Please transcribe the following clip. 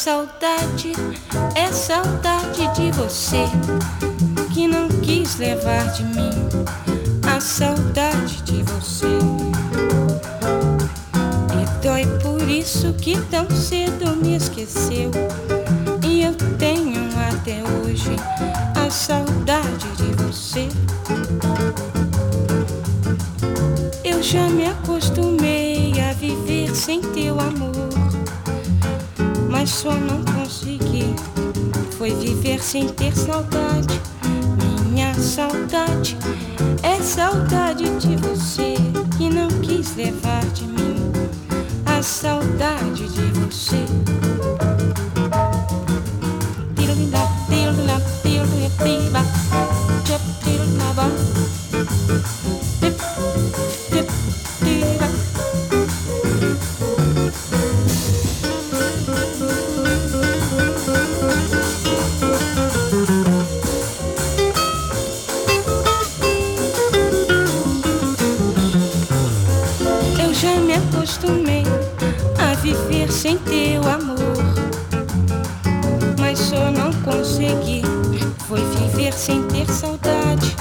saudade é saudade de você, que não quis levar de mim a saudade de você. E dói por isso que tão cedo me esqueceu, e eu tenho até hoje a saudade de você. Eu já me acostumei a viver sem teu amor, mas só não consegui foi viver sem ter saudade. Minha saudade é saudade de você, que não quis levar de mim a saudade de você. Eu já me acostumei a viver sem teu amor, mas só não consegui foi viver sem ter saudade.